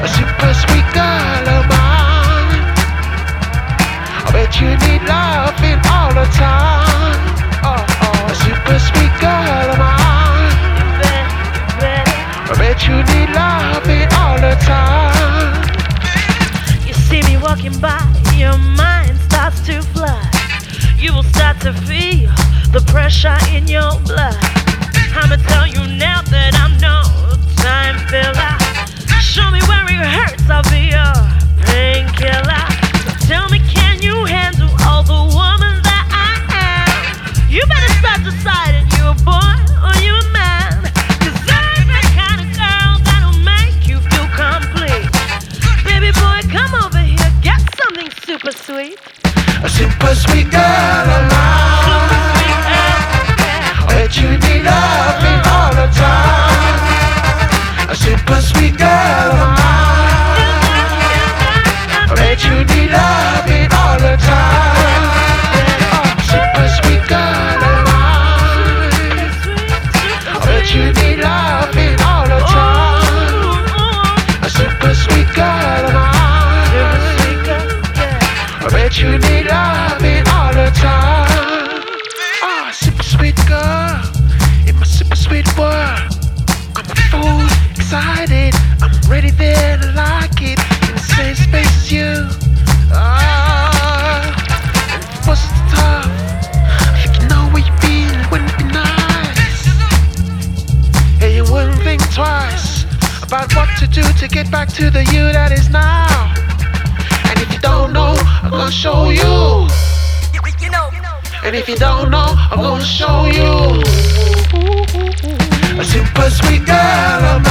A super sweet girl of mine. I bet you need loving all the time. A super sweet girl of mine. I bet you need loving all the time. You see me walking by, your mind starts to fly. You will start to feel the pressure in your blood. I'ma tell you now that I'm no time filler. Show me where it hurts, I'll be your painkiller. So tell me, can you handle all the woman that I am? You better start deciding, you a boy or you a man. 'Cause I'm the kind of girl that'll make you feel complete. Baby boy, come over here, get something super sweet. A super sweet girl of mine. I bet you need loving all the time. A super sweet girl of mine. I bet you need loving all the time. A super sweet girl of mine. I bet you need loving all the time. A super sweet girl of mine. I bet you need loving all the time. Super sweet girl in my super sweet world. I'm a fool, excited. I'm ready there to like it in the same space as you. And if it wasn't tough, I think you know where you've been. Wouldn't it be nice? Yeah, you wouldn't think twice about what to do to get back to the you that is now. And if you don't know, I'm gonna show you. And if you don't know, I'm gonna show you. A super sweet girl of mine.